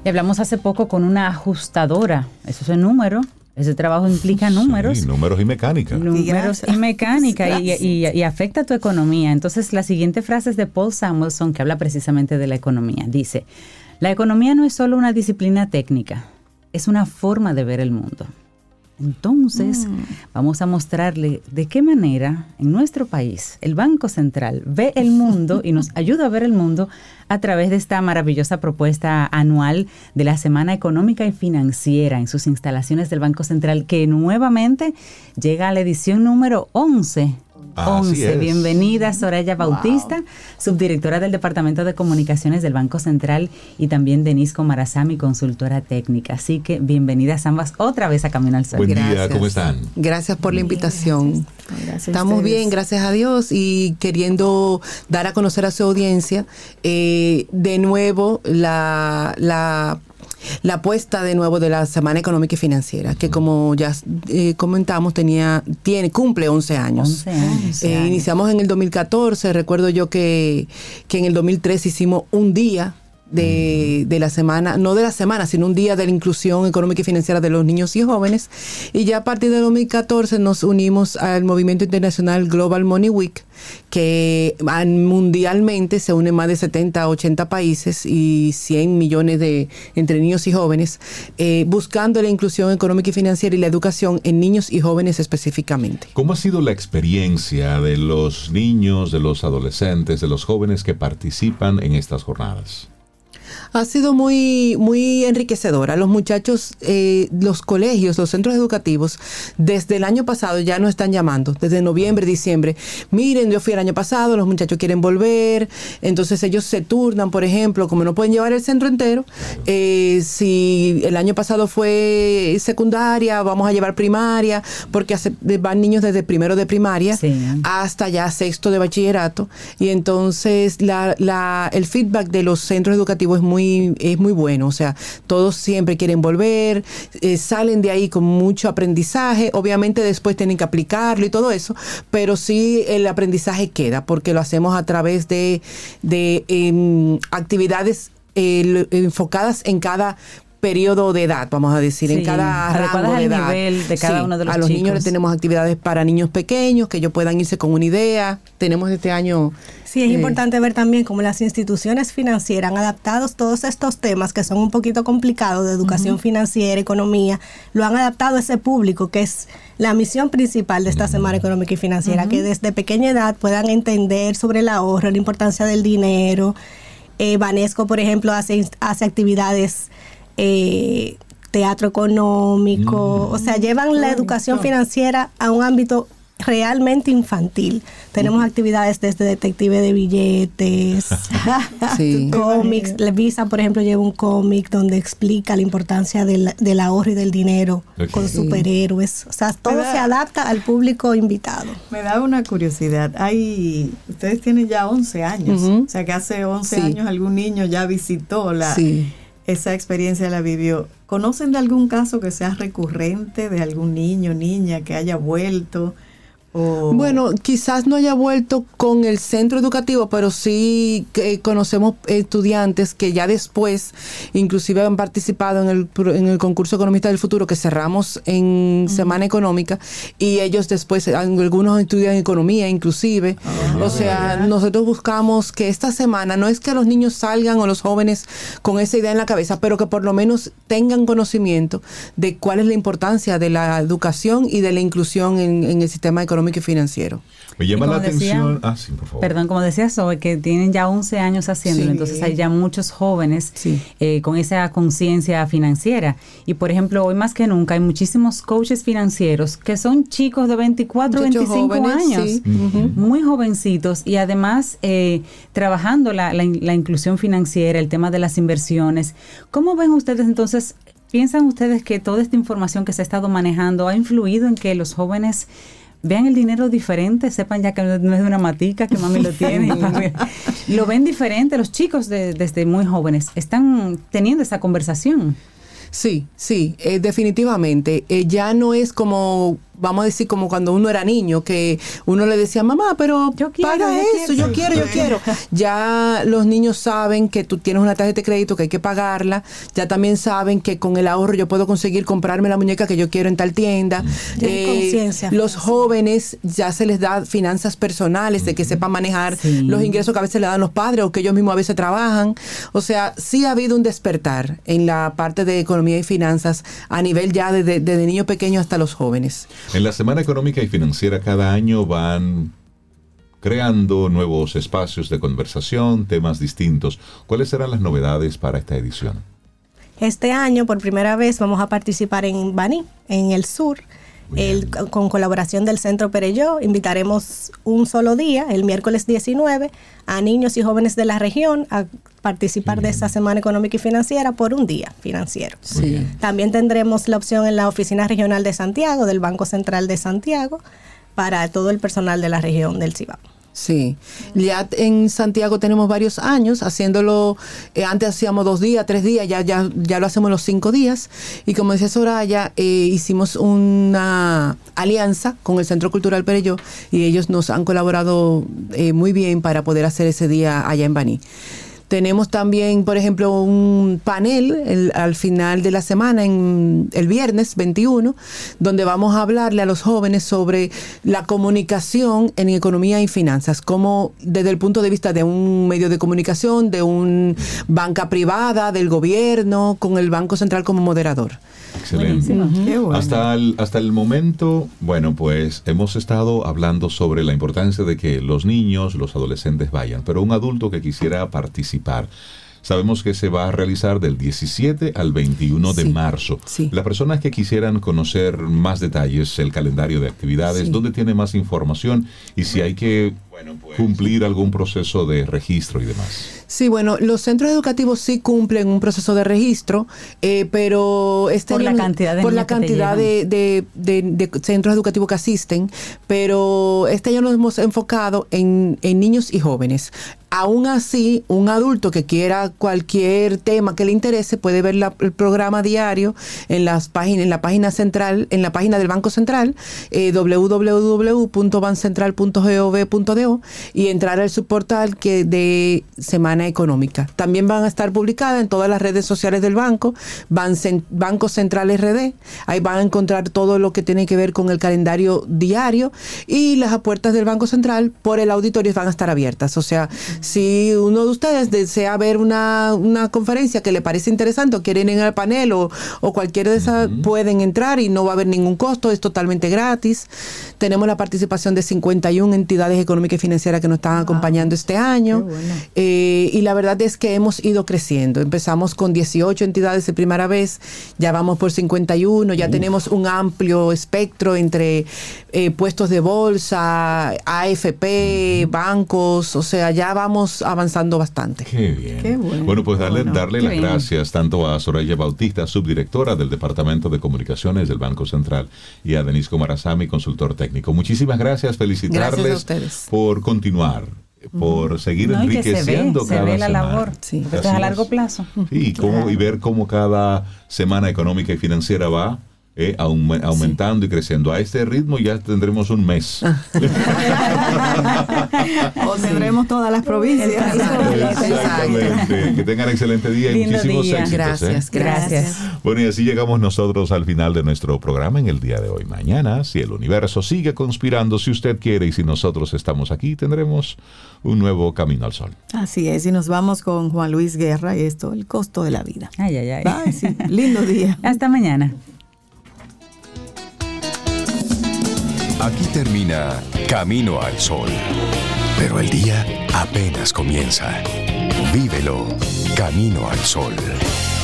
Y hablamos hace poco con una ajustadora. Eso es el número. Ese trabajo implica números. Sí, números y mecánica. Números y mecánica y afecta a tu economía. Entonces, la siguiente frase es de Paul Samuelson, que habla precisamente de la economía. Dice, la economía no es solo una disciplina técnica, es una forma de ver el mundo. Entonces, vamos a mostrarle de qué manera en nuestro país el Banco Central ve el mundo y nos ayuda a ver el mundo a través de esta maravillosa propuesta anual de la Semana Económica y Financiera en sus instalaciones del Banco Central, que nuevamente llega a la edición número 11. Bienvenida Soraya Bautista, subdirectora del Departamento de Comunicaciones del Banco Central, y también Denise Comarazami, consultora técnica. Así que bienvenidas ambas otra vez a Camino al Sol. Buen día, ¿cómo están? Gracias por la invitación. Gracias. Estamos bien, gracias a Dios, y queriendo dar a conocer a su audiencia de nuevo la apuesta de nuevo de la Semana Económica y Financiera, que como ya comentamos, cumple 11 años. 11 años. Iniciamos en el 2014, recuerdo yo que en el 2013 hicimos un día de la semana, no de la semana, sino un día de la inclusión económica y financiera de los niños y jóvenes, y ya a partir de 2014 nos unimos al movimiento internacional Global Money Week, que mundialmente se unen más de 70 a 80 países y 100 millones entre niños y jóvenes, buscando la inclusión económica y financiera y la educación en niños y jóvenes específicamente. ¿Cómo ha sido la experiencia de los niños, de los adolescentes, de los jóvenes que participan en estas jornadas? Ha sido muy, muy enriquecedora. Los muchachos, los colegios, los centros educativos, desde el año pasado ya nos están llamando, desde noviembre, diciembre. Miren, yo fui el año pasado, los muchachos quieren volver. Entonces ellos se turnan, por ejemplo, como no pueden llevar el centro entero, si el año pasado fue secundaria, vamos a llevar primaria, porque van niños desde primero de primaria hasta ya sexto de bachillerato. Y entonces el feedback de los centros educativos es muy bueno. O sea, todos siempre quieren volver, salen de ahí con mucho aprendizaje. Obviamente después tienen que aplicarlo y todo eso, pero sí el aprendizaje queda, porque lo hacemos a través de actividades enfocadas en cada periodo de edad, vamos a decir, en cada rango de edad. Nivel de cada uno de los a los chicos. niños les tenemos actividades para niños pequeños, que ellos puedan irse con una idea. Tenemos este año... Sí, es importante ver también cómo las instituciones financieras han adaptado todos estos temas que son un poquito complicados de educación financiera, economía, lo han adaptado a ese público, que es la misión principal de esta Semana Económica y Financiera, que desde pequeña edad puedan entender sobre el ahorro, la importancia del dinero. Banesco, por ejemplo, hace actividades... teatro económico, o sea, llevan la educación financiera a un ámbito realmente infantil. Tenemos actividades desde detective de billetes, cómics. Visa, por ejemplo, lleva un cómic donde explica la importancia del ahorro y del dinero con superhéroes. O sea, todo se adapta al público invitado. Me da una curiosidad. Ustedes tienen ya 11 años, o sea que hace 11 años algún niño ya visitó esa experiencia, la vivió. ¿Conocen de algún caso que sea recurrente, de algún niño, niña que haya vuelto? Bueno, quizás no haya vuelto con el centro educativo, pero sí conocemos estudiantes que ya después inclusive han participado en el concurso Economista del Futuro que cerramos en Semana Económica, y ellos después, algunos estudian economía inclusive. O sea, nosotros buscamos que esta semana, no es que los niños salgan o los jóvenes con esa idea en la cabeza, pero que por lo menos tengan conocimiento de cuál es la importancia de la educación y de la inclusión en el sistema económico y financiero. Me llama la atención... sí, por favor. Perdón, como decía Zoe, que tienen ya 11 años haciéndolo, entonces hay ya muchos jóvenes con esa conciencia financiera. Y por ejemplo, hoy más que nunca hay muchísimos coaches financieros que son chicos de 24, muchachos 25 jóvenes, años, muy jovencitos, y además trabajando la inclusión financiera, el tema de las inversiones. ¿Cómo ven ustedes entonces? ¿Piensan ustedes que toda esta información que se ha estado manejando ha influido en que los jóvenes vean el dinero diferente, sepan ya que no es de una matica, que mami lo tiene, lo ven diferente? Los chicos desde muy jóvenes están teniendo esa conversación. Sí, definitivamente. Ya no es como vamos a decir, como cuando uno era niño, que uno le decía, mamá, pero paga eso, yo quiero. Ya los niños saben que tú tienes una tarjeta de crédito que hay que pagarla, ya también saben que con el ahorro yo puedo conseguir comprarme la muñeca que yo quiero en tal tienda. Los jóvenes ya se les da finanzas personales, de que sepan manejar los ingresos que a veces le dan los padres o que ellos mismos a veces trabajan. O sea, sí ha habido un despertar en la parte de economía y finanzas a nivel ya desde niños pequeños hasta los jóvenes. En la Semana Económica y Financiera cada año van creando nuevos espacios de conversación, temas distintos. ¿Cuáles serán las novedades para esta edición? Este año, por primera vez, vamos a participar en Baní, en el sur, con colaboración del Centro Perelló. Invitaremos un solo día, el miércoles 19, a niños y jóvenes de la región a participar de esta Semana Económica y Financiera por un día financiero. Sí. También tendremos la opción en la Oficina Regional de Santiago, del Banco Central de Santiago, para todo el personal de la región del Cibao. Sí, ya en Santiago tenemos varios años haciéndolo, antes hacíamos 2 días, 3 días, ya lo hacemos los 5 días, y como decía Soraya, hicimos una alianza con el Centro Cultural Perelló y ellos nos han colaborado muy bien para poder hacer ese día allá en Baní. Tenemos también, por ejemplo, un panel al final de la semana, el viernes 21, donde vamos a hablarle a los jóvenes sobre la comunicación en economía y finanzas, como desde el punto de vista de un medio de comunicación, de una banca privada, del gobierno, con el Banco Central como moderador. Excelente. Qué bueno. Hasta el momento, bueno, pues hemos estado hablando sobre la importancia de que los niños, los adolescentes vayan, pero un adulto que quisiera participar, sabemos que se va a realizar del 17 al 21 de marzo. Sí. Las personas que quisieran conocer más detalles, el calendario de actividades, ¿dónde tiene más información? Y si hay que cumplir algún proceso de registro y demás. Sí, bueno, los centros educativos sí cumplen un proceso de registro, pero por la cantidad de centros educativos que asisten, pero este año nos hemos enfocado en niños y jóvenes. Aún así, un adulto que quiera cualquier tema que le interese puede ver el programa diario en la página central, en la página del Banco Central, www.bancentral.gov.do, y entrar al subportal de Semana Económica. También van a estar publicadas en todas las redes sociales del banco, Banco Central RD. Ahí van a encontrar todo lo que tiene que ver con el calendario diario, y las puertas del Banco Central por el auditorio van a estar abiertas. O sea, si uno de ustedes desea ver una conferencia que le parece interesante o quieren ir al panel o cualquiera de esas, pueden entrar y no va a haber ningún costo, es totalmente gratis. Tenemos la participación de 51 entidades económicas y financieras que nos están acompañando este año. Bueno. Y la verdad es que hemos ido creciendo. Empezamos con 18 entidades de primera vez, ya vamos por 51, ya tenemos un amplio espectro entre puestos de bolsa, AFP, bancos, o sea, ya vamos avanzando bastante. Qué bien. Qué bueno. Bueno, pues darle las bien. gracias tanto a Soraya Bautista, subdirectora del Departamento de Comunicaciones del Banco Central, y a Denis Comarazami, consultor técnico. Muchísimas gracias, felicitarles Gracias a ustedes por continuar, por seguir enriqueciendo se cada ve la semana. labor, Sí. porque esto es a largo plazo. Sí, y ver cómo cada semana económica y financiera va aumentando y creciendo. A este ritmo ya tendremos un mes. O tendremos todas las provincias. Exactamente. Que tengan excelente día y Lindo muchísimos día. éxitos. Gracias. Bueno, y así llegamos nosotros al final de nuestro programa en el día de hoy. Mañana, si el universo sigue conspirando, si usted quiere y si nosotros estamos aquí, tendremos un nuevo Camino al Sol. Así es, y nos vamos con Juan Luis Guerra y esto, el costo de la vida. Ay, ay, ay. Ay, sí, lindo día. Hasta mañana. Aquí termina Camino al Sol. Pero el día apenas comienza. Vívelo Camino al Sol.